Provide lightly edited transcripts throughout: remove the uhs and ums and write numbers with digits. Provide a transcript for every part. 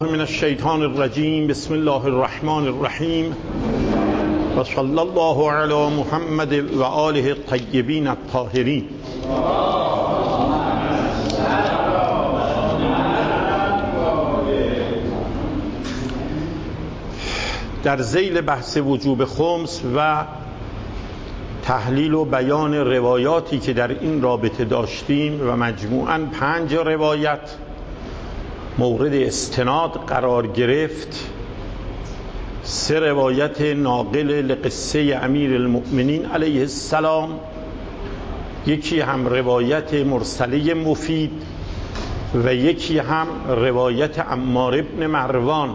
من الشیطان الرجیم. بسم الله الرحمن الرحیم و صلی الله علی محمد و آله الطیبین الطاهرین. در ذیل بحث وجوب خمس و تحلیل و بیان روایاتی که در این رابطه داشتیم و مجموعاً 5 روایت مورد استناد قرار گرفت، 3 روایت ناقل لقصه امیر المؤمنین علیه السلام، یکی هم روایت مرسله مفید و یکی هم روایت عمار ابن مروان.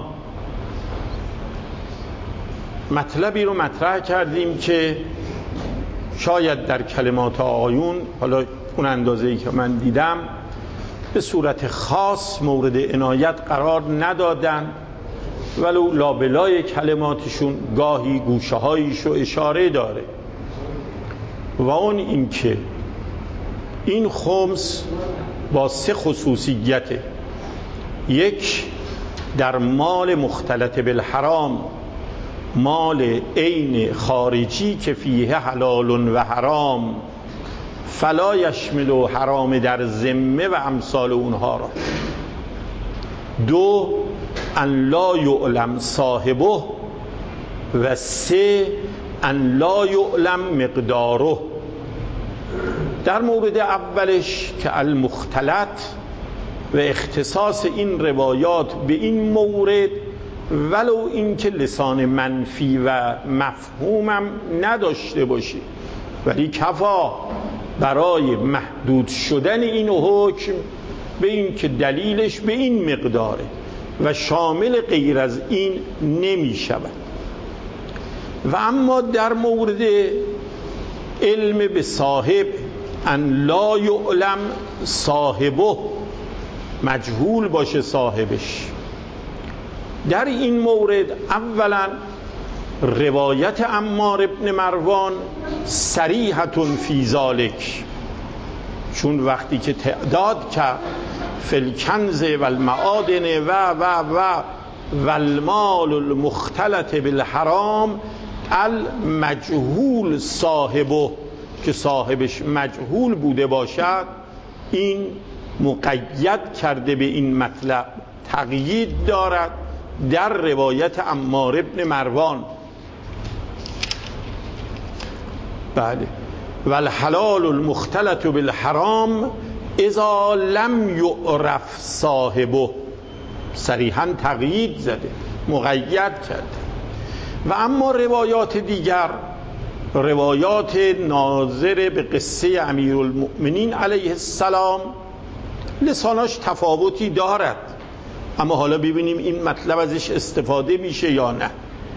مطلبی رو مطرح کردیم که شاید در کلمات آقایون، حالا اون اندازه‌ای که من دیدم، به صورت خاص مورد عنایت قرار ندادن، ولو لابلای کلماتشون گاهی گوشه هایشو اشاره داره، و اون این که این خمس با 3 خصوصیته. یک، در مال مختلط بالحرام، مال عین خارجی که فیه حلال و حرام، فلا یشمل حرام در ذمه و امثال اونها را. 2، ان لا یعلم صاحبه، و 3، ان لا یعلم مقداره. در مورد اولش که المختلط و اختصاص این روایات به این مورد، ولو اینکه لسان منفی و مفهومم نداشته باشه، ولی کفا برای محدود شدن این حکم به این که دلیلش به این مقداره و شامل غیر از این نمی شود. و اما در مورد علم به صاحب، ان لا یعلم صاحبه، مجهول باشه صاحبش، در این مورد اولا روایت عمار ابن مروان صریحة فی ذالک، چون وقتی که تعداد کرد فی الکنز و المعادن و المال المختلط بالحرام المجهول صاحبه، که صاحبش مجهول بوده باشد، این مقید کرده به این مطلب، تقیید دارد در روایت عمار ابن مروان. بله، و الحلال المختلط بالحرام اذا لم یعرف صاحبه، صریحاً تقیید زده، مقید کرده. و اما روایات دیگر، روایات ناظر به قصه امیرالمؤمنین علیه السلام، لساناش تفاوتی دارد، اما حالا ببینیم این مطلب ازش استفاده میشه یا نه.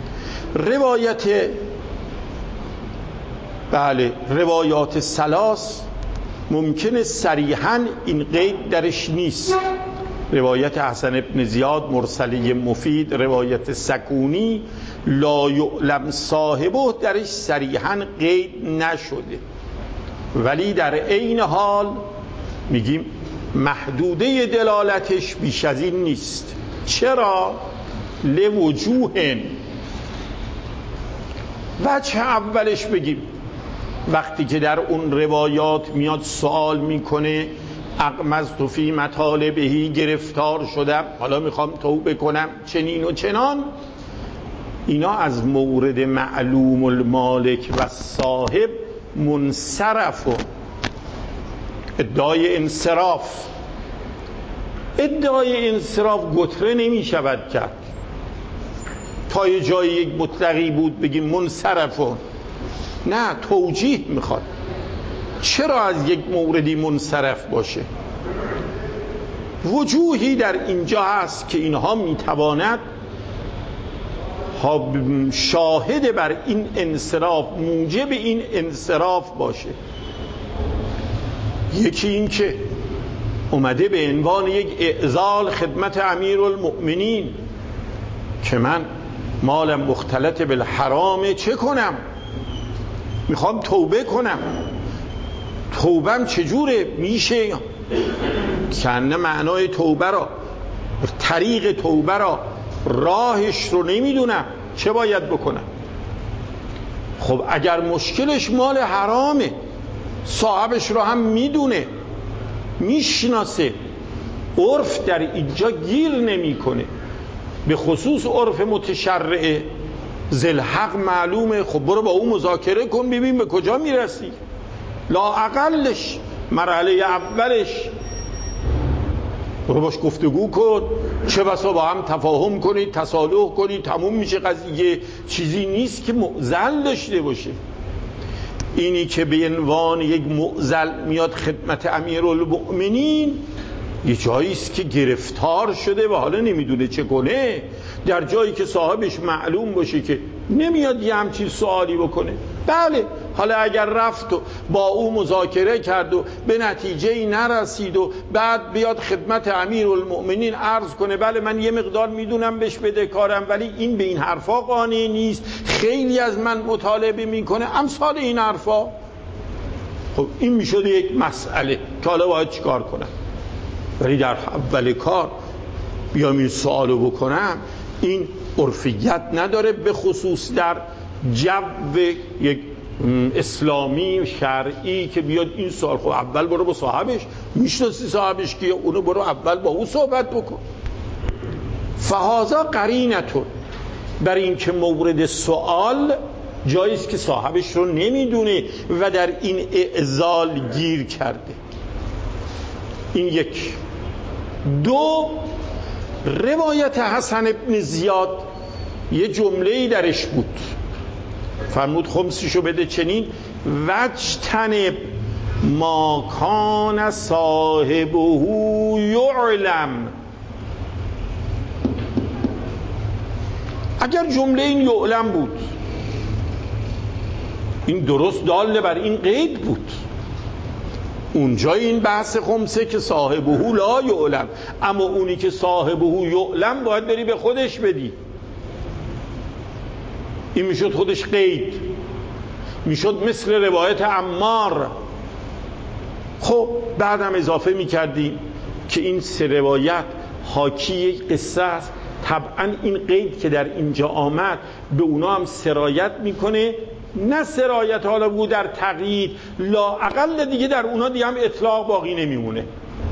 روایات ثلاث ممکنه صریحاً این قید درش نیست. روایت حسن ابن زیاد مرسله مفید، روایت سکونی لا یعلم صاحبه درش صریحاً قید نشده، ولی در عین حال میگیم محدوده دلالتش بیش از این نیست. چرا؟ لوجوه. وجه اولش بگیم، وقتی که در اون روایات میاد سوال میکنه اغمضت فی مطالبهی، گرفتار شدم، حالا میخوام توبه کنم، چنین و چنان، اینا از مورد معلوم المالک و صاحب منصرف و ادعای انصراف گتره نمی شود کرد. تا یه جایی یک مطلقی بود بگیم منصرفون، نه، توجیه میخواد چرا از یک موردی منصرف باشه. وجوهی در اینجا هست که اینها میتواند شاهد بر این انصراف، موجب این انصراف باشه. یکی این که اومده به عنوان یک اعزال خدمت امیرالمؤمنین که من مالم مختلط بالحرام، چه کنم؟ میخوام توبه کنم، توبم چجوره؟ میشه کنه معنای توبه را طریق توبه را، راهش رو نمیدونم، چه باید بکنم؟ خب اگر مشکلش مال حرامه، صاحبش رو هم میدونه، میشناسه، عرف در اینجا گیر نمیکنه، به خصوص عرف متشرعه، ذوالحق معلومه، خب برو با اون مذاکره کن ببین به کجا میرسی. لااقلش مرحله اولش برو باش گفتگو کن، چه بسا با هم تفاهم کنید، تصالح کنید، تموم میشه قضیه. چیزی نیست که معضل داشته باشه. اینی که به عنوان یک معضل میاد خدمت امیرالمؤمنین، یه جایی است که گرفتار شده و حالا نمیدونه چه کنه. در جایی که صاحبش معلوم باشه که نمیاد یه همچین سوالی بکنه، بله حالا اگر رفت و با او مذاکره کرد و به نتیجه‌ای نرسید و بعد بیاد خدمت امیرالمؤمنین عرض کنه بله من یه مقدار میدونم بهش بدهکارم ولی این به این حرفا قانع نیست، خیلی از من مطالبه میکنه، امثال این حرفا، خب این میشد یک مسئله که حالا باید چیکار کنم. ولی در اول کار بیام این سوالو بکنم، این عرفیت نداره، به خصوص در جو یک اسلامی شرعی که بیاد این سوال. خب اول برو با صاحبش، میشناسی صاحبش کیه، اونو برو اول با او صحبت بکن. فهذا قرینتون، بر این که مورد سوال جاییست که صاحبش رو نمیدونه و در این اعضال گیر کرده. این یک. دو، روایت حسن ابن زیاد یه جمله‌ای درش بود، فرمود خمسیشو بده چنین: وجتنب ما کان صاحبه یعلم. اگر جمله این یعلم بود، این درست داله بر این قید بود. اونجا این بحث خمسه که صاحبه لا یعلم، اما اونی که صاحبه یعلم باید بری به خودش بدی. این میشد خودش قید، میشد مثل روایت عمار. خب بعدم اضافه میکردیم که این سه روایت حاکی یک قصه است. طبعا این قید که در اینجا آمد به اونا هم سرایت میکنه، نه سرایت حالا بود در تقیید، لااقل دیگه در اونا دیگه هم اطلاق باقی نمیمونه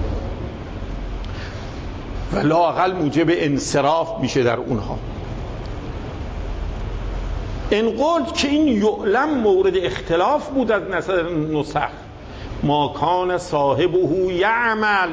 و لااقل موجب انصراف میشه در اونها. انقل که این یعلم مورد اختلاف بود از نظر نسخ. ما کان صاحبه یعمل،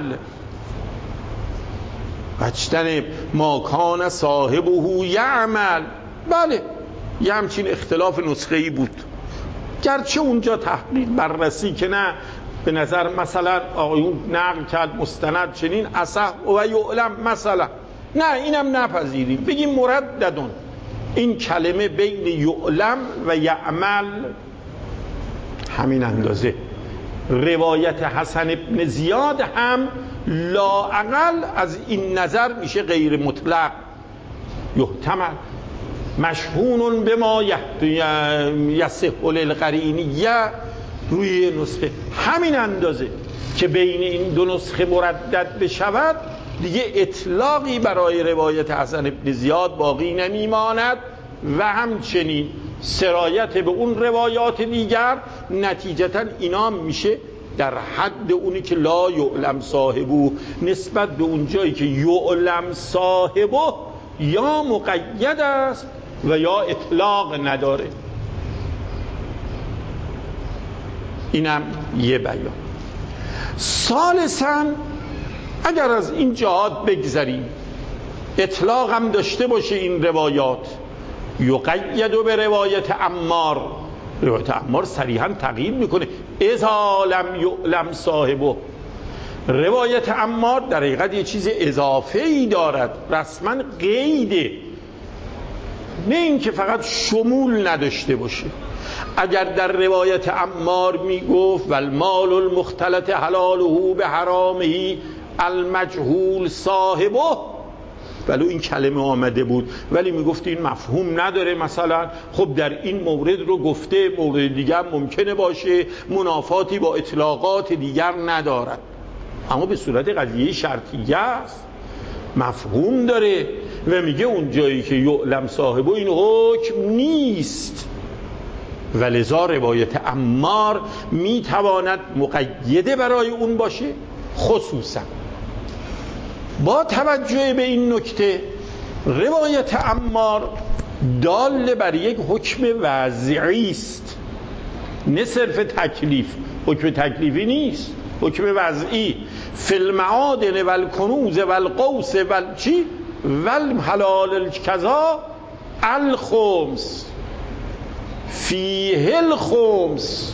وجتنب ما کان صاحبه یعمل. بله یه همچین اختلاف نسخه‌ای بود، گرچه اونجا تحقیق بررسی که نه به نظر مثلا آقایون نقل کرد مستند چنین اصح و یعلم مثلا، نه اینم نپذیریم، بگیم مرددون. این کلمه بین یعلم و یعمل همین اندازه. روایت حسن ابن زیاد هم لااقل از این نظر میشه غیر مطلق، یحتمل مشهون به ما یصح للقرینیه روی نسخه. همین اندازه که بین این دو نسخه مردد بشود دیگه اطلاقی برای روایت حسن ابن زیاد باقی نمیماند و همچنین سرایت به اون روایات دیگر. نتیجتا اینا میشه در حد اونی که لا یعلم صاحبه، نسبت به اون جایی که یعلم صاحبه یا مقید است و یا اطلاق نداره. اینم یه بیان. ثالثاً اگر از این جهات بگذریم، اطلاق هم داشته باشه این روایات، یقید به روایت عمار. روایت عمار صریحاً تقیید میکنه اذا لم یعلم صاحبه. روایت عمار در حقیقت یه چیز اضافه ای دارد، رسما قیده، نه این که فقط شمول نداشته باشه. اگر در روایت عمار میگفت والمال المختلط حلاله به حرامه المجهول صاحبه، ولو این کلمه آمده بود ولی میگفت این مفهوم نداره مثلا، خب در این مورد رو گفته، مورد دیگر ممکنه باشه، منافاتی با اطلاقات دیگر ندارد. اما به صورت قضیه شرطیه است. مفهوم داره و میگه اون جایی که یعلم صاحب این حکم نیست، و لذا روایت عمار میتواند مقیده برای اون باشه. خصوصا با توجه به این نکته روایت عمار دال بر یک حکم وضعی است، نه صرف تکلیف. حکم تکلیفی نیست، حکم وضعی. فی المعادن و الکنوز و القوس و چی و الحلال الکذا الخمس فیه الخمس.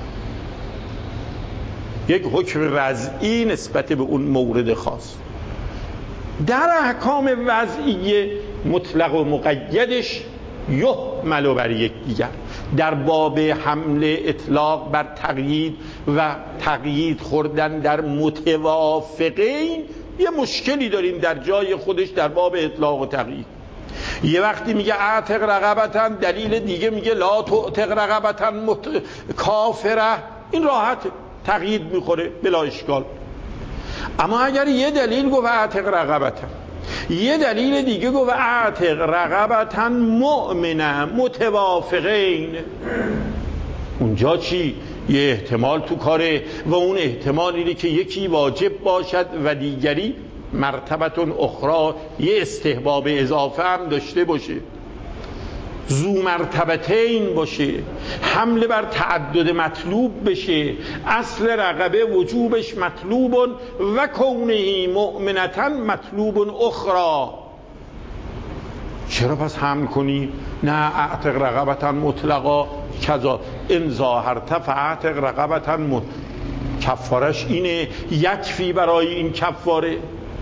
یک حکم وضعی نسبت به اون مورد خاص. در احکام وضعی مطلق و مقیدش یحمل بر یکدیگر. در باب حمل اطلاق بر تقیید و تقیید خوردن در متوافقین یه مشکلی داریم در جای خودش در باب اطلاق و تقیید. یه وقتی میگه اعتق رقبتن، دلیل دیگه میگه لا تعتق رقبتن کافره. این راحت تقیید میخوره بلا اشکال. اما اگر یه دلیل گفت اعتق رقبتن، یه دلیل دیگه گفت اعتق رقبتن مؤمنه متوافقین، اونجا چی؟ یه احتمال تو کاره و اون احتمال اینه که یکی واجب باشد و دیگری مرتبتون اخرى، یه استحباب اضافه هم داشته باشه، ذو مرتبتین باشه، حمله بر تعدد مطلوب بشه، اصل رقبه وجوبش مطلوب و کونه مؤمنتن مطلوب اخرى. چرا پس حمل کنی؟ نه اعتق رقبتن مطلقا کذا ان ظاهرت فاعتق رقبتن کفارش اینه، یکفی برای این کفاره.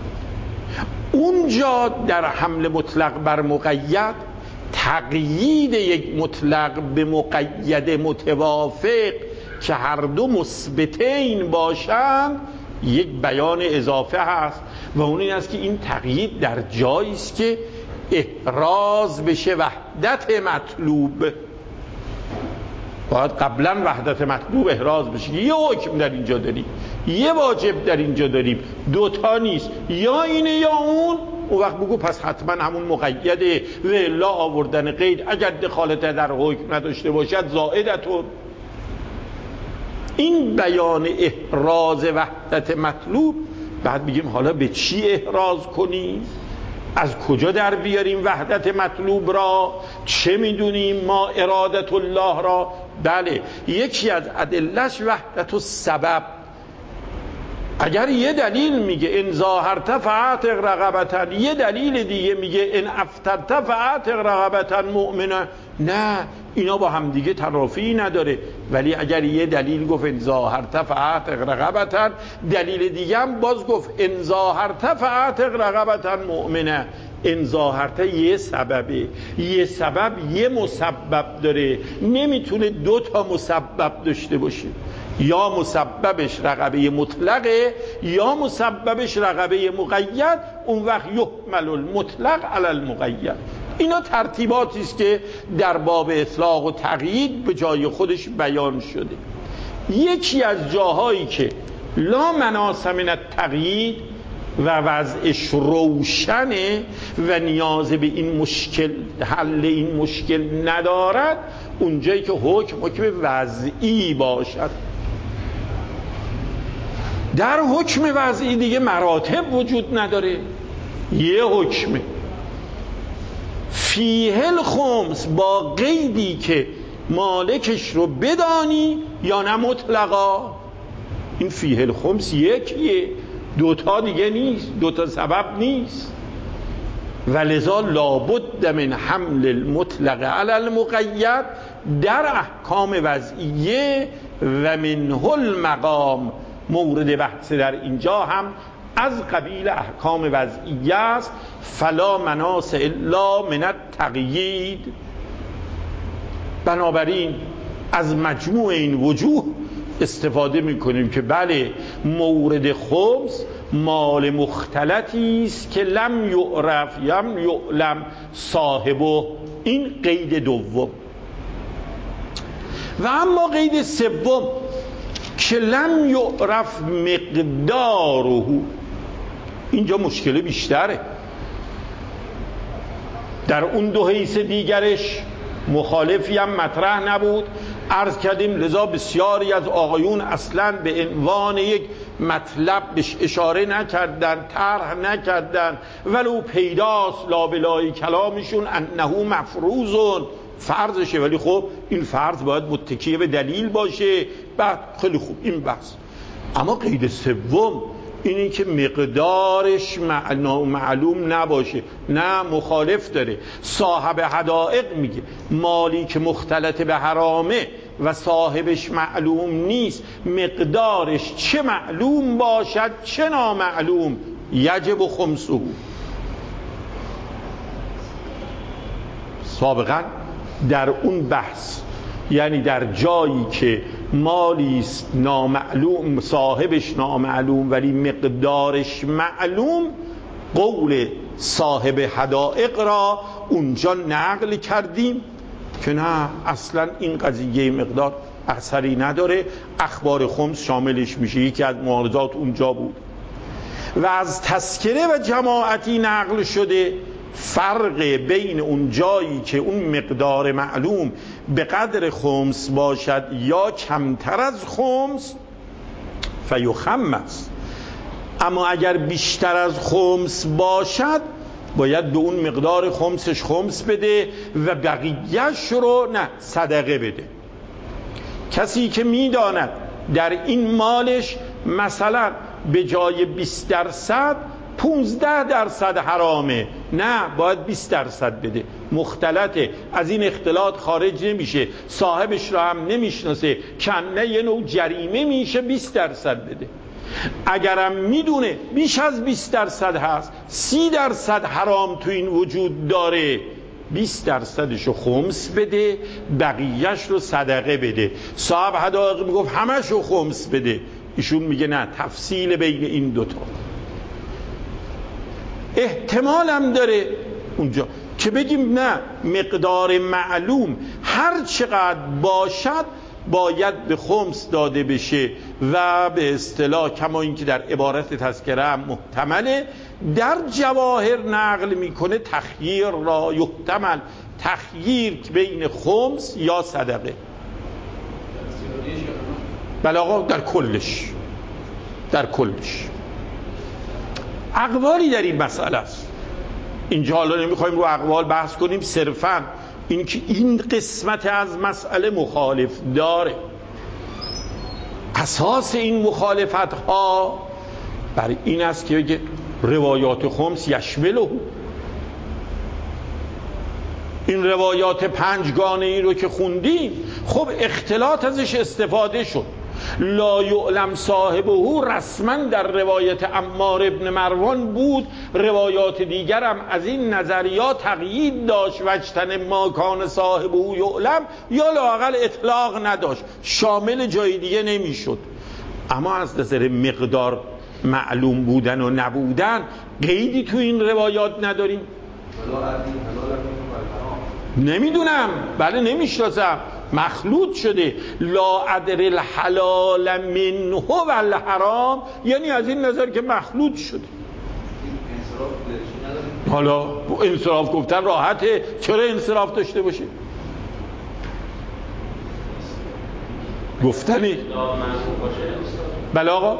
اونجا در حمل مطلق بر مقید تقیید یک مطلق به مقید متوافق که هر دو مثبتین باشند یک بیان اضافه هست و اون این است که این تقیید در جایی است که احراز بشه وحدت مطلوب. باید قبلا وحدت مطلوب احراز بشه. یه حکم در اینجا داریم، یه واجب در اینجا داریم، دوتا نیست، یا اینه یا اون وقت بگو پس حتما همون مقیده و الا آوردن قید اگر دخالت در حکم نداشته باشد زائدتون. این بیان احراز وحدت مطلوب. بعد میگیم حالا به چی احراز کنیم؟ از کجا در بیاریم وحدت مطلوب را؟ چه میدونیم ما ارادت الله را؟ بله، یکی از ادلش وحدت السبب. اگر یه دلیل میگه ان ظاهرت فاعتق رقبتن، یه دلیل دیگه میگه ان افترت فاعتق رقبتن مؤمنه، نه اینا با هم دیگه ترافی نداره. ولی اگر یه دلیل گفت ان ظاهرت فاعتق رقبتن، دلیل دیگه هم باز گفت ان ظاهرت فاعتق رقبتن مؤمنه. ان ظاهرت یه سببه، یه سبب یه مسبب داره، نمیتونه دو تا مسبب داشته باشه. یا مسببش رقبه مطلقه یا مسببش رقبه مقید، اون وقت یحمل المطلق علی المقید. اینا ترتیباتی است که در باب اطلاق و تقیید به جای خودش بیان شده. یکی از جاهایی که لا مناص من التقیید و وضعش روشنه و نیاز به این مشکل حل این مشکل ندارد، اونجایی که حکم وضعی باشد. در حکم وضعی دیگه مراتب وجود نداره، یه حکمه فیه الخمس با قیدی که مالکش رو بدانی یا نه مطلقا. این فیه الخمس یکیه، دوتا دیگه نیست، دوتا سبب نیست. ولذا لابد من حمل المطلق علی المقید در احکام وضعیه و منه المقام. مورد بحث در اینجا هم از قبیل احکام وضعیه است. فلا مناص الا من التقیید. بنابراین از مجموع این وجوه استفاده میکنیم که بله مورد خمس مال مختلطی است که لم یعرف یم یعلم صاحبه. این قید دوم. و اما قید سوم که لم یعرف مقداره، اینجا مشکل بیشتره. در اون دو حیث دیگرش مخالفی هم مطرح نبود. عرض کردیم لذا بسیاری از آقایون اصلاً به عنوان یک مطلب بهش اشاره نکردن، طرح نکردن، ولو پیداست لابلای کلامشون انه مفروض، فرضشه، ولی خب این فرض باید متکی به دلیل باشه. بعد خیلی خوب این بحث. اما قید سوم اینی که مقدارش معلوم نباشه، نه مخالف داره. صاحب حدائق میگه مالی که مختلط به حرامه و صاحبش معلوم نیست، مقدارش چه معلوم باشد چه نامعلوم یجب خمسه. سابقا در اون بحث، یعنی در جایی که مالی است نامعلوم، صاحبش نامعلوم ولی مقدارش معلوم، قول صاحب حدائق را اونجا نقل کردیم که نه اصلا این قضیه مقدار اثری نداره، اخبار خمس شاملش میشه. یکی از معارضات اونجا بود. و از تذکره و جماعتی نقل شده فرق بین اون جایی که اون مقدار معلوم به قدر خمس باشد یا کمتر از خمس فیخمس، اما اگر بیشتر از خمس باشد باید به اون مقدار خمسش خمس بده و بقیهش رو نه صدقه بده. کسی که میداند در این مالش مثلا به جای 20% 15% حرامه، نه باید 20% بده، مختلطه، از این اختلاط خارج نمیشه، صاحبش را هم نمیشناسه، کنه یه نوع جریمه میشه، 20% بده. اگرم میدونه بیش از 20% هست، 30% حرام تو این وجود داره، 20%شو خمس بده، بقیهش رو صدقه بده. صاحب حدائق میگفت همشو خمس بده، ایشون میگه نه، تفصیل بین این دوتا. احتمالم داره اونجا که بگیم نه، مقدار معلوم هر چقدر باشد باید به خمس داده بشه و به اصطلاح کما این که در عبارت تذکره هم محتمله، در جواهر نقل میکنه تخییر را یحتمل، تخییر بین خمس یا صدقه. بله آقا، در کلش اقوالی در این مسئله است. اینجا حالا نمیخوایم رو اقوال بحث کنیم، صرفاً این که این قسمت از مسئله مخالف داره. اساس این مخالفت ها بر این است که بگه روایات خمس یشمله، این روایات 5 گانه ای رو که خوندیم خب اختلاط ازش استفاده شد. لا یعلم صاحبه رسما در روایت عمار ابن مروان بود، روایات دیگرم از این نظریات تقیید داشت، وجتن ما کان صاحبه یعلم، یا لااقل اطلاق نداشت، شامل جای دیگه نمیشد. اما از نظر مقدار معلوم بودن و نبودن قیدی تو این روایات نداریم. نمیدونم، بله نمیشناسم، مخلوط شده. لا ادر الحلال منه و الحرام، یعنی از این نظر که مخلوط شده. حالا انصراف گفتن راحته، چرا انصراف داشته باشه؟ گفتنی بله آقا،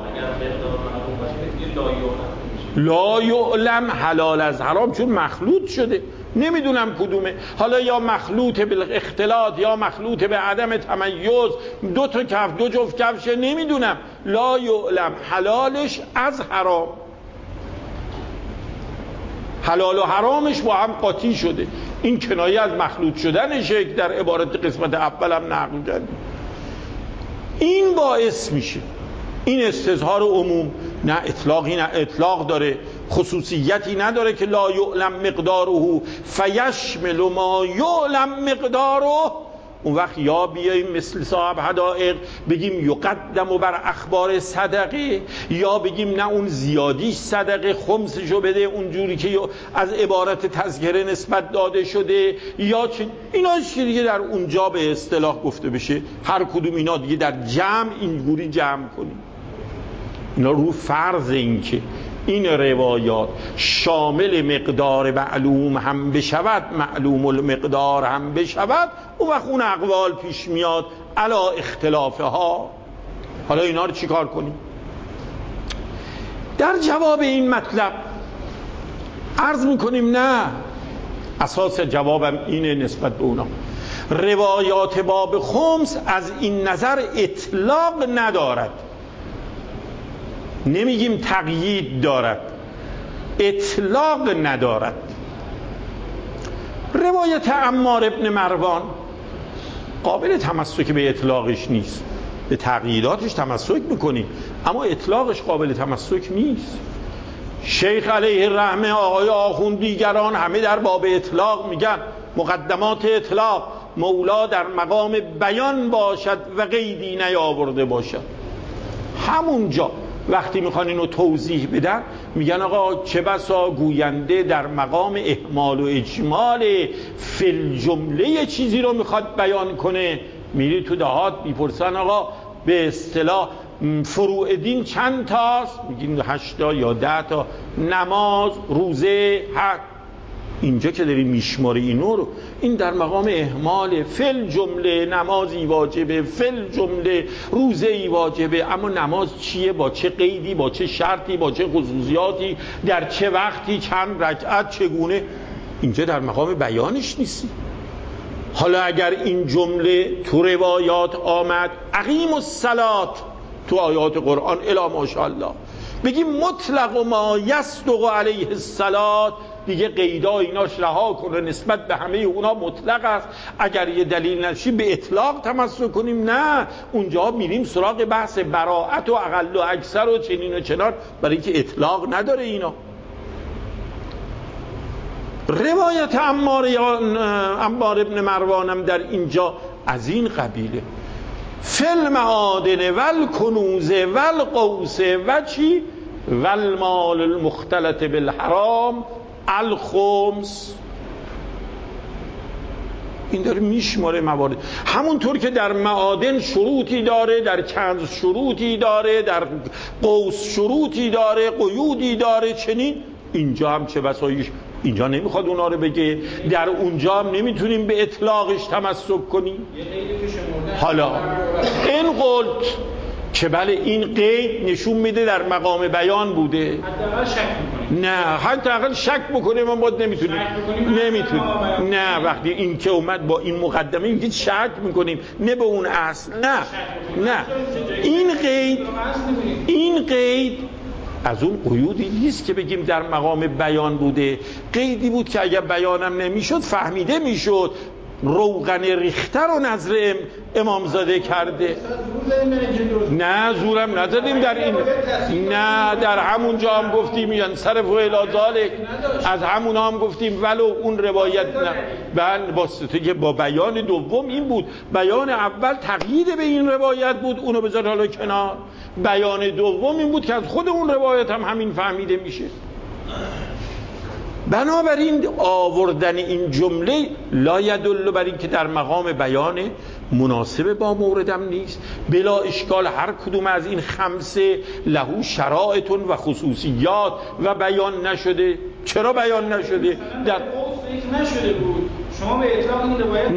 لا یعلم حلال از حرام، چون مخلوط شده، نمیدونم کدومه. حالا یا مخلوط به اختلاط یا مخلوط به عدم تمیز، 2 تا کف 2 جفت کفشه، نمیدونم. لا یعلم حلالش از حرام، حلال و حرامش با هم قاطی شده. این کنایه از مخلوط شدنشه که در عبارت قسمت اولم نقل کردیم. این باعث میشه این استظهار عموم نه اطلاقی، نه اطلاق داره، خصوصیتی نداره که لا یعلم مقداره فیشمل ما یعلم مقداره. اون وقت یا بیاییم مثل صاحب حدائق بگیم یقدم و بر اخبار صدقه، یا بگیم نه اون زیادیش صدقه، خمسشو بده اونجوری که از عبارت تذکره نسبت داده شده، یا اینا چیزی دیگه در اونجا به اصطلاح گفته بشه. هر کدوم اینا دیگه در جمع اینجوری جمع کنیم. اینا رو فرض این که این روایات شامل مقدار معلوم هم بشود، معلوم المقدار هم بشود، اون وقت اون اقوال پیش میاد علا اختلافها. حالا اینا رو چی کار کنیم؟ در جواب این مطلب عرض میکنیم نه، اساس جوابم اینه نسبت به اونا. روایات باب خمس از این نظر اطلاق ندارد، نمیگیم تقیید دارد، اطلاق ندارد. روایت عمار ابن مروان قابل تمسک به اطلاقش نیست، به تقییداتش تمسک میکنیم اما اطلاقش قابل تمسک نیست. شیخ علیه الرحمه، آقای آخوند، دیگران همه در باب اطلاق میگن مقدمات اطلاق مولا در مقام بیان باشد و قیدی نیاورده باشد. همونجا وقتی میخوان اینو توضیح بدن میگن آقا چه بسا گوینده در مقام احمال و اجمال فی جمله چیزی رو میخواد بیان کنه. میری تو دهات میپرسن آقا به اصطلاح فروع دین چند تاست؟ میگین 8 تا یا 10 تا. نماز، روزه، حج. اینجا که داری میشماری اینو رو، این در مقام احمال فل جمله. نمازی واجبه، فل جمله روزه‌ای واجبه، اما نماز چیه؟ با چه قیدی، با چه شرطی، با چه خصوصیاتی، در چه وقتی، چند رکعت، چگونه؟ اینجا در مقام بیانش نیستی. حالا اگر این جمله تو روایات آمد اقیم الصلات تو آیات قرآن الا ماشاءالله، بگیم مطلق و ما یصدق علیه الصلات، دیگه قیدا ایناش رها کنه، نسبت به همه اونا مطلق است. اگر یه دلیل نشی به اطلاق تمسک کنیم، نه، اونجا میریم سراغ بحث براءت و اقل و اکثر و چنین و چنان، برای اینکه اطلاق نداره اینا. روایت عمار ابن مروانم در اینجا از این قبیله، فل معادن ول کنوز ول قوس و چی ول مال المختلط بالحرام الخمس. این داره میشماره موارد، همونطور که در معادن شروطی داره، در کنز شروطی داره، در قوس شروطی داره، قیودی داره، چنین اینجا هم چه بسایش. اینجا نمیخواد اونا رو بگه، در اونجا هم نمیتونیم به اطلاقش تمسک کنیم. حالا این قلت که بله این قید نشون میده در مقام بیان بوده، حداقل شک میکنیم. نه حداقل شک بکنیم ما باید نمیتونیم. نه وقتی این که اومد با این مقدمه میگید شک میکنیم، نه به اون اصل. نه این قید از اون قیودی نیست که بگیم در مقام بیان بوده. قیدی بود که اگر بیانم نمیشد فهمیده میشد. روغن ریخته رو نظر امامزاده کرده. نه زورم نزدیم در این، نه در همون جا هم گفتیم ینصرف الی ذلک، از همون هم گفتیم ولو اون روایت نه بل واسطه که با بیان دوم این بود. بیان اول تقیید به این روایت بود، اونو بذار حالا کنار. بیان دوم این بود که از خود اون روایت هم همین فهمیده میشه. بنابراین آوردن این جمله لا یدل بر این که در مقام بیان مناسب با موردم نیست. بلا اشکال هر کدوم از این خمسه لهو شرائط و خصوصیات و بیان نشده. چرا بیان نشده؟ در نشده بود. شما به اطلاق این روایت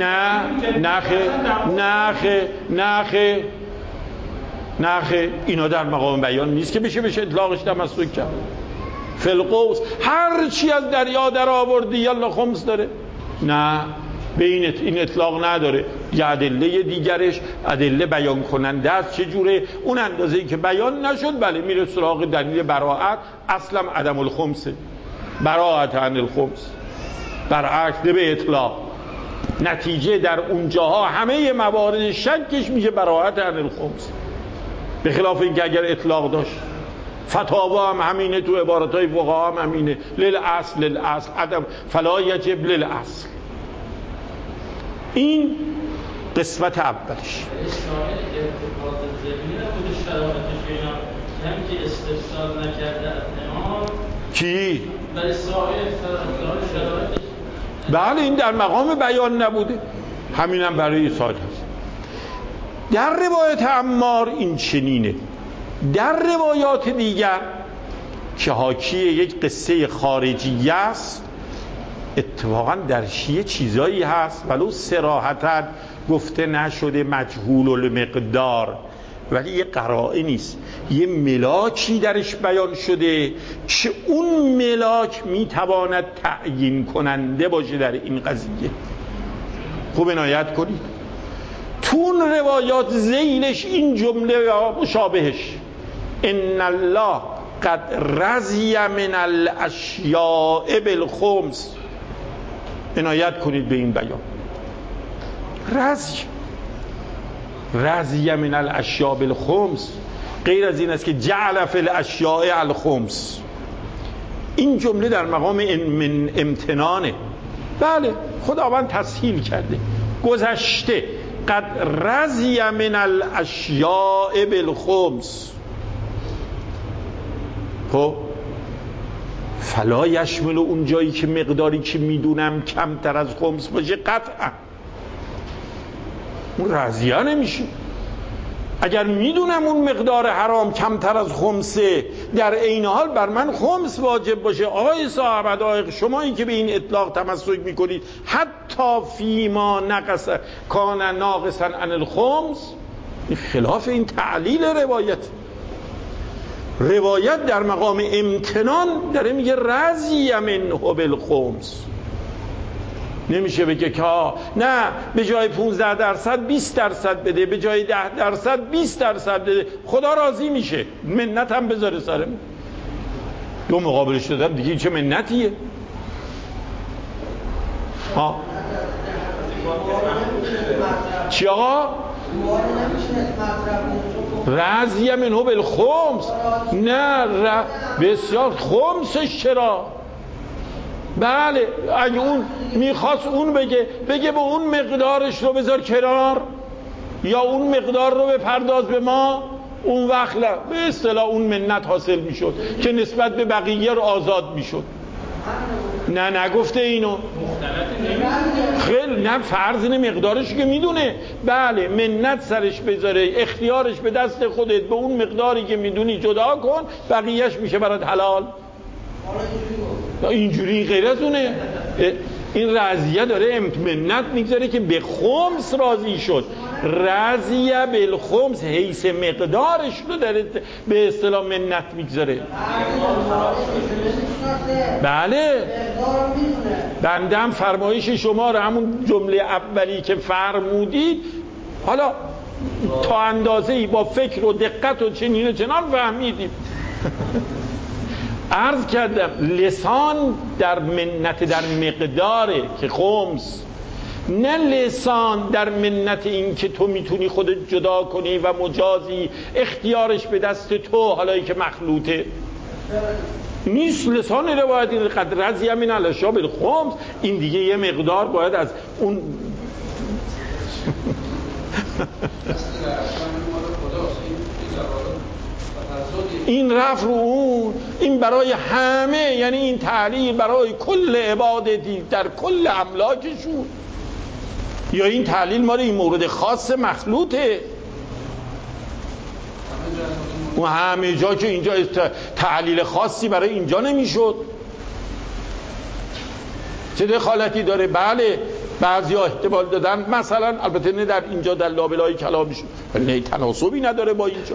نه اینا در مقام بیان نیست که بشه اطلاقش تمسک کرد. فلقوس هر چی از دریا در آوردی یالا خمس داره. نه به این اطلاق نداره. یه ادله دیگرش ادله بیان کننده است. چجوره؟ اون اندازه‌ای که بیان نشد بله میره سراغ دلیل براءت. اصلا عدم الخمسه، براءت عن الخمس، برعکس به اطلاق. نتیجه در اونجاها همه موارد شکش میشه براءت عن الخمس، به خلاف اینکه اگر اطلاق داشت. فتاوا هم همینه، تو عبارتهای فقها هم همینه، للاصل عدم فلا یجب للاصل. این قسمت اولش. کی؟ بله این در مقام بیان نبوده، همینم برای سال هست. در روایت عمار این چنینه. در روایات دیگر که حاکی یک قصه خارجی است، اتفاقا در شیعه چیزایی هست ولو صراحتاً گفته نشده مجهول المقدار، ولی یه قرائه نیست، یه ملاکی درش بیان شده که اون ملاک میتواند تعیین کننده باشه در این قضیه. خوب عنایت کنید تو اون روایات ذیلش این جمله یا مشابهش ان الله قد رضی من الاشیاء بالخمس. عنایت کنید به این بیان. رضی من الاشیاء بالخمس غیر از این است که جعل فی الاشیاء الخمس. این جمله در مقام من امتنانه. بله خداوند تسهیل کرده، گذشته قد رضی من الاشیاء بالخمس. خب فلا یشمل اون جایی که مقداری که میدونم کمتر از خمس باشه قطعا اون رضیه نمیشه. اگر میدونم اون مقدار حرام کمتر از خمسه، در عین حال بر من خمس واجب باشه. آقای صاحب حدایق، شمایی که به این اطلاق تمسک میکنید حتی فیما نقص کان ناقصا عن الخمس، این خلاف این تعلیل روایت در مقام امتنان داره میگه رضی منه بالخمس. نمیشه بگه که نه به جای 15% 20% بده، به جای 10% 20% بده، خدا راضی میشه، منت هم بذاره سرمون. دو مقابلش دادم دیگه چه منتیه؟ چی آقا؟ رضی منه بالخمس. نه بسیار خمسش چرا؟ بله اگه اون میخواست اون بگه به اون مقدارش رو بذار کنار یا اون مقدار رو بپرداز به ما، اون وقت به اصطلاح اون منت حاصل میشد که نسبت به بقیه رو آزاد میشد. نه نگفته اینو، خیلی نه فرض مقدارش که میدونه. بله منت سرش بذاره، اختیارش به دست خودت، به اون مقداری که میدونی جدا کن، بقیهش میشه برات حلال. اینجوری غیر از اونه. این رضیه داره منت میگذاره که به خمس راضی شد. رضیه بالخمس حیث مقدارش رو داره به اصطلاح منت میگذاره. بله بندم فرمایش شما رو همون جمله اولی که فرمودید حالا تا اندازه‌ای با فکر و دقت و چنین و چنان فهمیدیم. عرض کردم لسان در منت در مقداره که خمس، نه لسان در منت این که تو میتونی خودت جدا کنی و مجازی، اختیارش به دست تو حالایی که مخلوطه نیست. لسان روایت این قد رضی من الاشیاء بالخمس، این دیگه یه مقدار باید از اون این رفع رو اون، این برای همه، یعنی این تعلیل برای کل عبادتی در کل املاکشون، یا این تعلیل مال این مورد خاص مخلوطه. و همه جا که اینجا تعلیل خاصی برای اینجا نمیشد. چه دخالتی داره؟ بله بعضی ها احتمال دادن مثلا، البته نه در اینجا در لابلای کلامیشون، ولی تناسبی نداره با اینجا.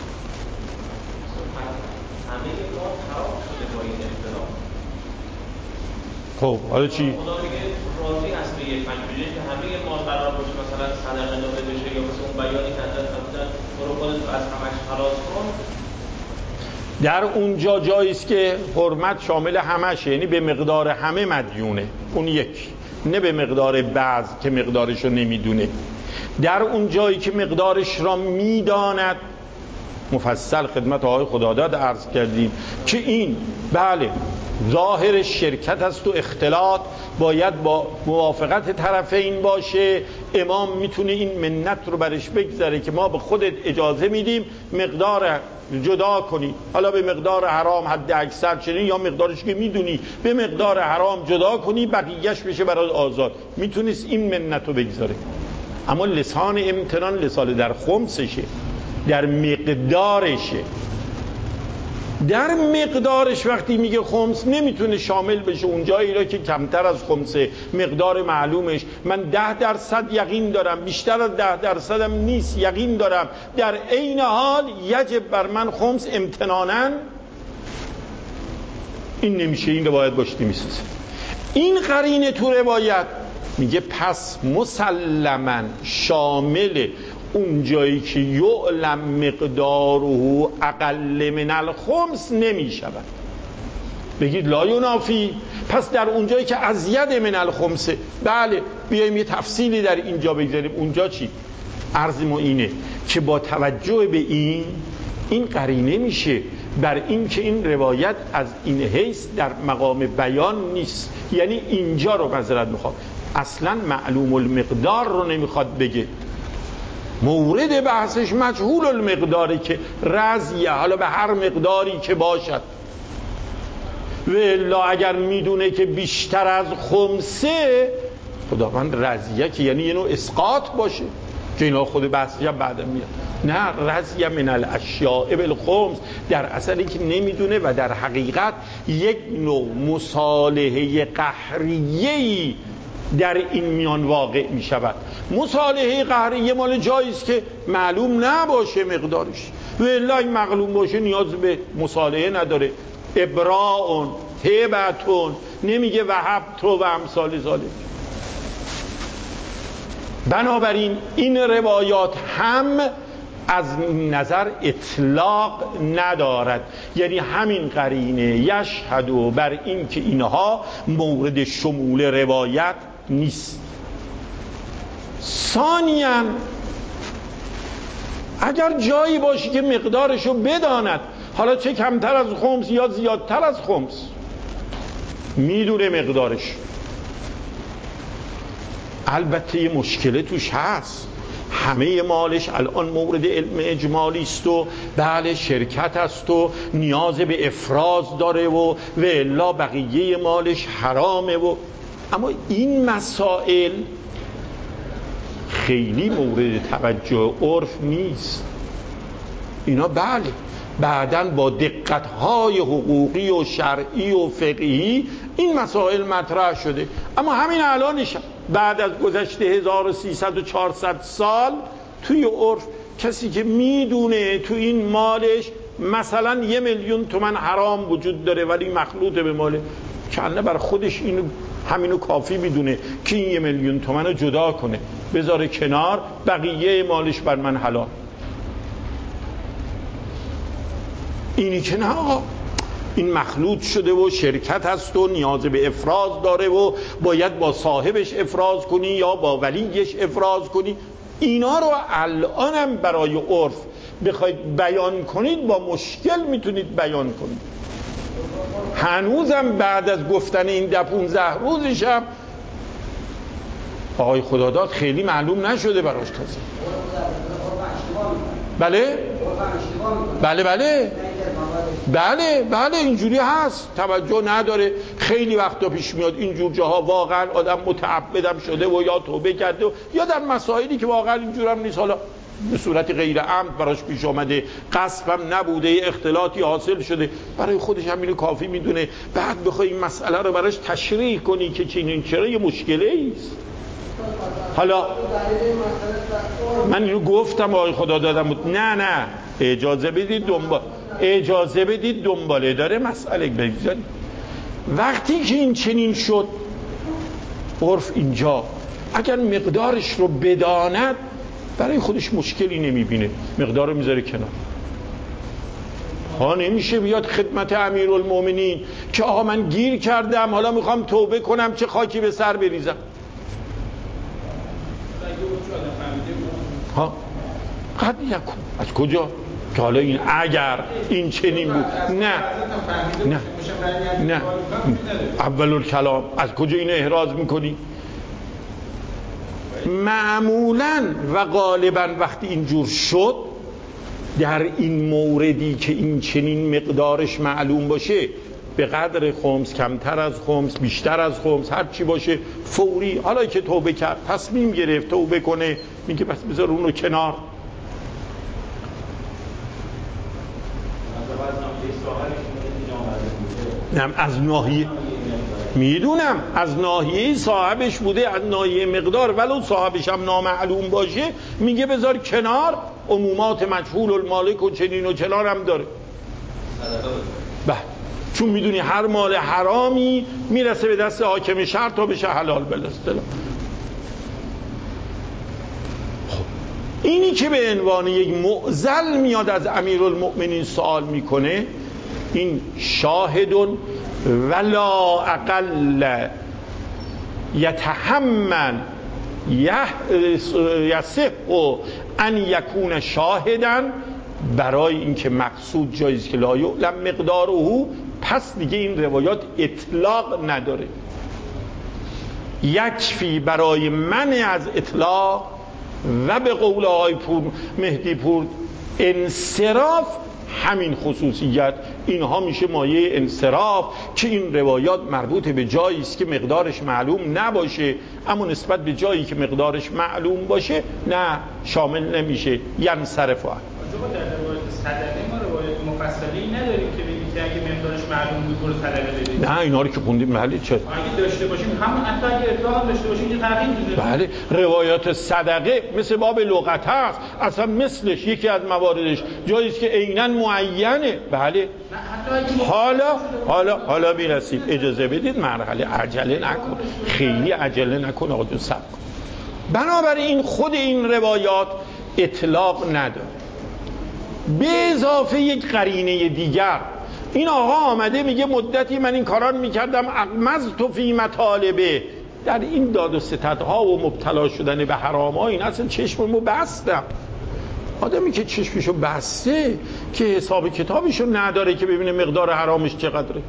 خب حالا چی؟ خدا میگه راضی هست به یک پنجوری که همه مال قرار باشه مثلا صدقه داده بشه، یا مثل اون بیانی که ازت فرمودن برو خودت از همش خلاص کن. در اونجا جاییست که حرمت شامل همشه، یعنی به مقدار همه مدیونه، اون یک، نه به مقدار بعض که مقدارش رو نمیدونه. در اون جایی که مقدارش را میداند، مفصل خدمت آقای خداداد عرض کردیم که این بله ظاهر شرکت است و اختلاط باید با موافقت طرفین باشه. امام میتونه این منت رو برش بگذاره که ما به خودت اجازه میدیم مقدار جدا کنی، حالا به مقدار حرام حد اکثر چنین، یا مقدارش که میدونی به مقدار حرام جدا کنی، بقیهش بشه برای آزاد. میتونست این منت رو بگذاره. اما لسان امتنان لسان در خمسشه، در مقدارشه. در مقدارش وقتی میگه خمس نمیتونه شامل بشه اون جایی را که کمتر از خمسه، مقدار معلومش. من 10% یقین دارم، بیشتر از 10% هم نیست یقین دارم، در عین حال یجب بر من خمس امتناناً. این نمیشه، این روایت باش نمیسازه. این قرینه تو روایت میگه پس مسلماً شامل اون جایی که یعلم مقداره اقل من الخمس نمی شود. بگید لا ینافی، پس در اون جایی که ازید من الخمسه، بله بیاییم یه تفصیلی در اینجا بگذاریم. اونجا چی؟ عرض ما اینه که با توجه به این قرینه میشه بر این که این روایت از این حیث در مقام بیان نیست. یعنی اینجا رو معذرت میخوام اصلا معلوم المقدار رو نمیخواد بگه، مورد بحثش مجهول المقداری که رضیه، حالا به هر مقداری که باشد. و الا اگر میدونه که بیشتر از خمسه خداوند رضیه که یعنی یه نوع اسقاط باشه که اینا خود بحثی هم بعد میاد. نه، رضیه من الاشیاء بالخمس در اصلی که نمیدونه و در حقیقت یک نوع مصالحه قهریه‌ای در این میان واقع می شود. مصالحه قهریه مال جاییست که معلوم نباشه مقدارش، و الا این معلوم باشه نیاز به مصالحه نداره. ابراء هبتون نمیگه وهبت و امثال ذالک. بنابراین این روایات هم از نظر اطلاق ندارد، یعنی همین قرینه یشهد بر این که اینها مورد شمول روایت نیست. ثانیاً اگر جایی باشی که مقدارشو بداند، حالا چه کمتر از خمس یا زیادتر از خمس، میدونه مقدارش، البته یه مشکل توش هست. همه مالش الان مورد علم اجمالی است و بله شرکت است و نیاز به افراز داره و الا بقیه مالش حرامه اما این مسائل خیلی مورد توجه عرف نیست. اینا بله بعداً با دقت‌های حقوقی و شرعی و فقهی این مسائل مطرح شده، اما همین الانش بعد از گذشته 1300 و 400 سال توی عرف کسی که میدونه تو این مالش مثلا 1 میلیون تومان حرام وجود داره ولی مخلوط به ماله، کنه بر خودش اینو همینو کافی میدونه که این 1 میلیون تومان رو جدا کنه بذاره کنار، بقیه مالش بر من حلال. اینی که نه آقا، این مخلوط شده و شرکت هست و نیاز به افراز داره و باید با صاحبش افراز کنی یا با ولیش افراز کنی. اینا رو الانم برای عرف بخواید بیان کنید با مشکل میتونید بیان کنید. هنوزم بعد از گفتن این 15 روزش هم آقای خداداد خیلی معلوم نشده براش کسی. بله؟ بله بله بله بله اینجوری هست، توجه نداره. خیلی وقتا پیش میاد اینجور جاها واقعا آدم متعبدم شده و یا توبه کرده یا در مسائلی که واقعا اینجور هم نیست، حالا به صورت غیر عمد براش پیش آمده، قصدم نبوده، اختلاطی حاصل شده، برای خودش هم اینو کافی میدونه. بعد بخوای این مسئله رو براش تشریح کنی که چنین چرا یه مشکلی است. حالا من اینو گفتم آقای خدا دادم بود. نه اجازه بدید دنباله داره مسئله بگذارید. وقتی که این چنین شد عرف اینجا اگر مقدارش رو بداند برای خودش مشکلی نمیبینه، مقدار رو میذاره کنار. ها نمیشه بیاد خدمت امیرالمومنین که آقا من گیر کردم حالا میخوام توبه کنم چه خاکی به سر بریزم. ها قد یکن از کجا که حالا این اگر این چنین بود نه اول الکلام از کجا اینو احراز میکنی؟ معمولاً و غالباً وقتی اینجور شد در این موردی که این چنین مقدارش معلوم باشه به قدر خمس، کمتر از خمس، بیشتر از خمس، هر چی باشه فوری، حالا که توبه کرد تصمیم گرفت توبه کنه میگه بس بذار اون رو کنار. نه از ناحیه میدونم از ناحیه صاحبش بوده، از ناحیه مقدار ولو صاحبش هم نامعلوم باشه میگه بذار کنار، عمومات مجهول المالک و چنین و چنان هم داره. بله چون میدونی هر مال حرامی میرسه به دست حاکم شهر تا بشه حلال بالاصطلاح. اینی که به عنوان یک معضل میاد از امیرالمؤمنین سوال میکنه، این شاهد ولا اقل یتحمل یصح ان یکون شاهدا، برای اینکه مقصود جاییست که لا یعلم مقداره، پس دیگه این روایات اطلاق نداره. یکفی برای منع از اطلاق و به قول آقای مهدی پور انصراف همین خصوصیت، اینها میشه مایه انصراف که این روایات مربوط به جایی است که مقدارش معلوم نباشه، اما نسبت به جایی که مقدارش معلوم باشه نه شامل نمیشه، ینصرف. در روایت صدقه ما روایت مفصلی نداریم که بگیم که اگه مقدارش معلوم بود برو صدقه بدید. نه اینا رو که خوندیم. بله چه؟ اگه داشته باشیم همون حتی اگه اطلاق هم داشته باشیم اینجا تغییر میده. بله روایات صدقه مثل باب لغت هست، اصلا مثلش یکی از مواردش جایی است که عیناً معینه. بله حالا میرسید، اجازه بدید مرحله عجله نکن، خیلی عجله نکن آقا جون، صبر کن. بنابراین خود این روایات اطلاق نداره. به اضافه یک قرینه دیگر، این آقا آمده میگه مدتی من این کاران میکردم اغمضت فی مطالبه، در این داد و ستدها و مبتلا شدن به حرام ها این اصلا چشممو بستم. آدمی که چشمشو بسته که حساب کتابشو نداره که ببینه مقدار حرامش چقدره.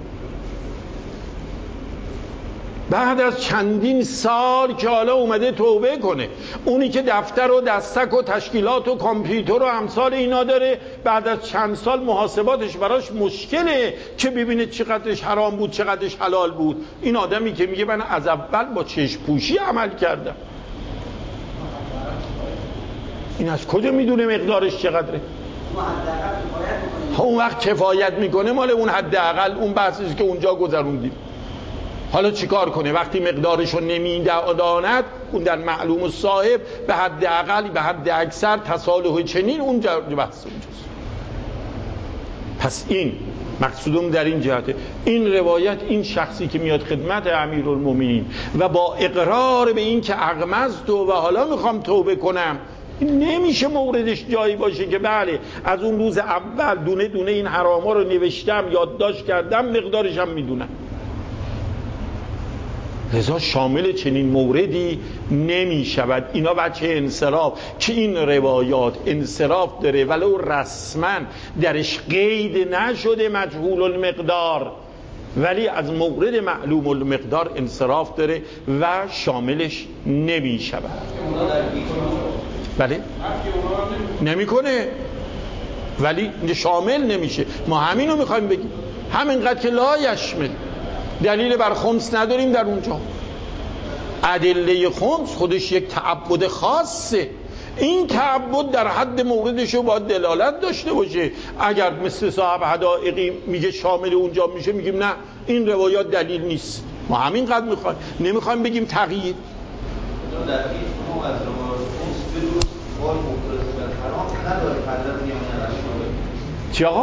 بعد از چندین سال که حالا اومده توبه کنه، اونی که دفتر و دستک و تشکیلات و کامپیوتر و امثال اینا داره، بعد از چند سال محاسباتش براش مشکله که ببینه چقدرش حرام بود چقدرش حلال بود. این آدمی که میگه من از اول با چشم پوشی عمل کردم، این از کجا میدونه مقدارش چقدره؟ اون وقت کفایت میکنه مال اون حداقل، اون بحثی که اونجا گذروندیم. حالا چیکار کنه وقتی مقدارشو نمیداند؟ اون در معلوم الصاحب به حد اقل به حد اکثر تصالح چنین اونجا بحث اونجاست. پس این مقصودم در این جهته، این روایت این شخصی که میاد خدمت امیرالمومنین و با اقرار به این که اغمضت و حالا میخوام توبه کنم، نمیشه موردش جایی باشه که بله از اون روز اول دونه دونه این حراما رو نوشتم یادداشت کردم مقدارش هم میدونم. لذا شامل چنین موردی نمی شود. اینا بچه انصراف که این روایات انصراف داره ولو رسما درش قید نشده مجهول المقدار، ولی از مورد معلوم المقدار انصراف داره و شاملش نمی شود. بله نمی کنه ولی شامل نمیشه. ما همینو میخوایم بگیم، همینقدر که لا یشمل. دلیل بر خمس نداریم در اونجا. ادله خمس خودش یک تعبد خاصه، این تعبد در حد موردش رو باید دلالت داشته باشه. اگر مثل صاحب حدائقی میگه شامل اونجا میشه، میگیم نه این روایات دلیل نیست. ما همینقدر میخوایم، نمیخوایم بگیم تغییر. چی آقا؟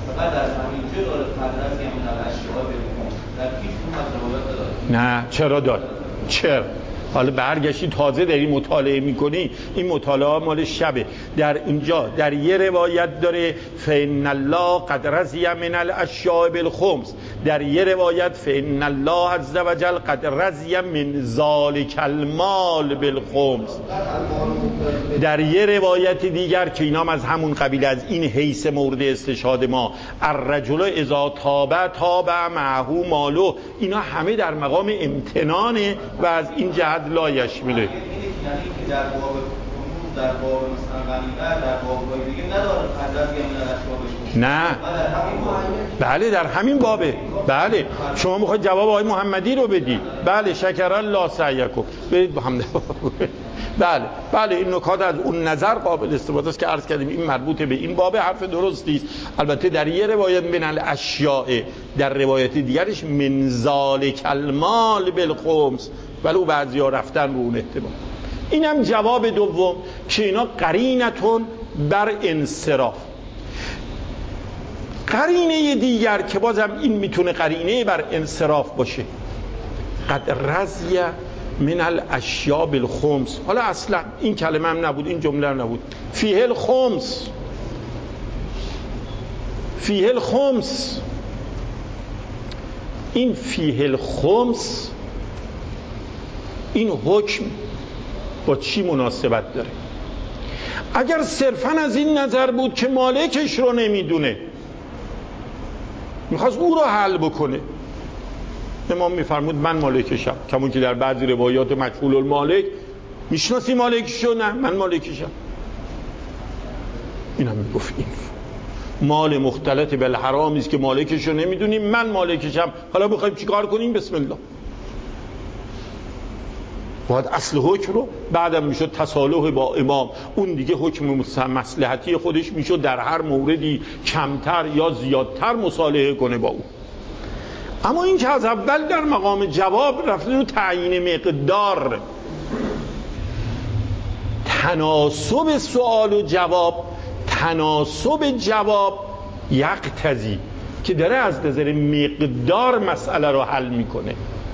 نه چرا داره؟ چرا؟ حالا برگشتی تازه داری مطالعه میکنی، این مطالعه مال شبه. در اینجا در یه روایت داره فإن الله قد رضی من الاشیاء بالخمس، در یه روایت فإن الله عز وجل قد رضی من ذلک المال بالخمس، در یه روایت دیگر که اینام از همون قبیل از این حیث مورد استشهاد ما الرجل اذا تاب معه مالو، اینا همه در مقام امتنانه و از این جهت لا یشمله. یعنی که در باب مثلا غنیمت در باب‌های دیگه نداره قدرت یا نه بله در همین بابه. بله شما میخواید جواب آقای محمدی رو بدی؟ بله شکر الله سعیکم، برید با هم بله این نکات از اون نظر قابل استفاده است که عرض کردیم این مربوط به این باب، حرف درستی است. البته در یه روایت من الاشیاء، در روایت دیگرش من ذالک المال بالخمس، ولو بعضیا رفتن رو اون احتمال. اینم جواب دوم که اینا قرینتون بر انصراف. قرینه دیگر که بازم این میتونه قرینه بر انصراف باشه، قد رضی من الاشیاء بالخمس. حالا اصلا این کلمه هم نبود، این جمله هم نبود. فیه الخمس، فیه الخمس. این فیه الخمس، این حکم با چی مناسبت داره؟ اگر صرفاً از این نظر بود که مالکش رو نمیدونه، میخواست او رو حل بکنه، امام میفرمود من مالکشم، کمون که در بعضی روایات مجهول المالک، میشناسی مالکشو؟ نه من مالکشم. اینم میگفت این مال مختلط بالحرامی است که مالکشو نمیدونیم، من مالکشم، حالا بخوایم چیکار کنیم؟ بسم الله. باید اصل حکم رو بعدم میشد تصالح با امام، اون دیگه حکم مصلحتی خودش میشد در هر موردی کمتر یا زیادتر مصالحه کنه با او. اما این که از اول در مقام جواب رفته رو تعیین مقدار، تناسب سوال و جواب، تناسب جواب یقتضی که داره از نظر مقدار مسئله رو حل میکنه.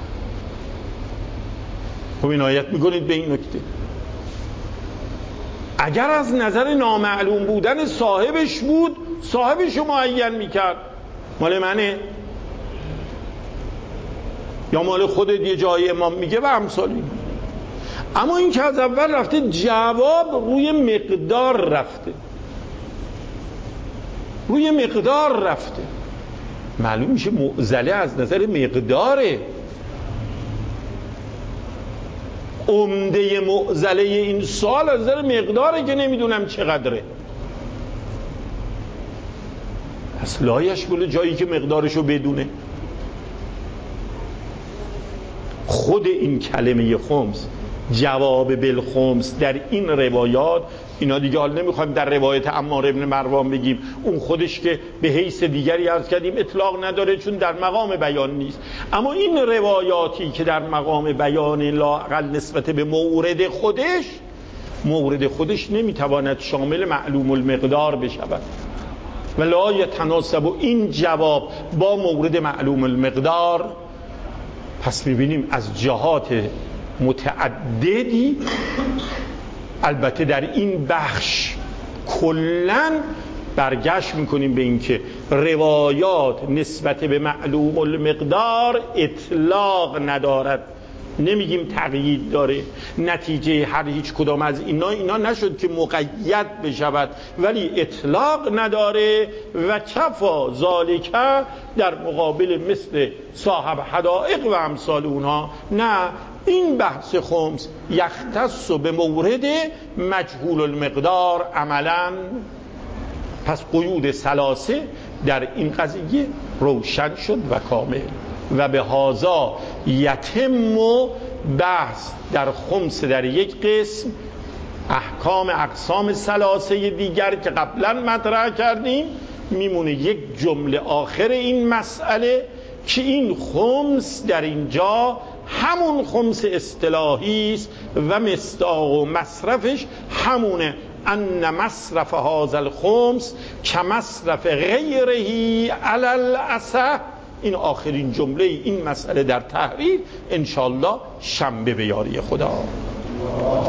خب عنایت میکنید به این نکته. اگر از نظر نامعلوم بودن صاحبش بود، صاحبش رو معین میکرد، مال منه یا مال خودت، یه جای امام میگه و امثالی. اما این که از اول رفته جواب روی مقدار رفته، روی مقدار رفته، معلوم میشه معضله از نظر مقداره. عمده معضله این سوال از نظر مقداره که نمیدونم چقدره. پس لایش بوده جایی که مقدارشو بدونه. خود این کلمه خمس، جواب بالخمس در این روایات، اینا دیگه حال نمیخوایم در روایت عمار ابن مروان بگیم، اون خودش که به حیث دیگری عرض کردیم اطلاق نداره چون در مقام بیان نیست. اما این روایاتی که در مقام بیان لااقل نسبت به مورد خودش نمیتواند شامل معلوم المقدار بشود و لا یتناسب این جواب با مورد معلوم المقدار. پس میبینیم از جهات متعددی، البته در این بخش کلن برگشت میکنیم به این که روایات نسبت به معلوم المقدار اطلاق ندارد، نمیگیم تقیید داره. نتیجه هر هیچ کدام از اینا نشد که مقید بشود، ولی اطلاق نداره و کفا ذالک در مقابل مثل صاحب حدائق و امثال اونها. نه، این بحث خمس یختص به مورد مجهول المقدار عملا. پس قیود ثلاثه در این قضیه روشن شد و کامل و به هذا یتم بحث در خمس در یک قسم، احکام اقسام ثلاثه دیگر که قبلا مطرح کردیم. میمونه یک جمله آخر این مسئله که این خمس در اینجا همون خمس اصطلاحی است و مصداق و مصرفش همونه. ان مصرف هذا الخمس کمصرف غیره علی الاصح. این آخرین جمله این مسئله در تحریر، انشالله شنبه به یاری خدا.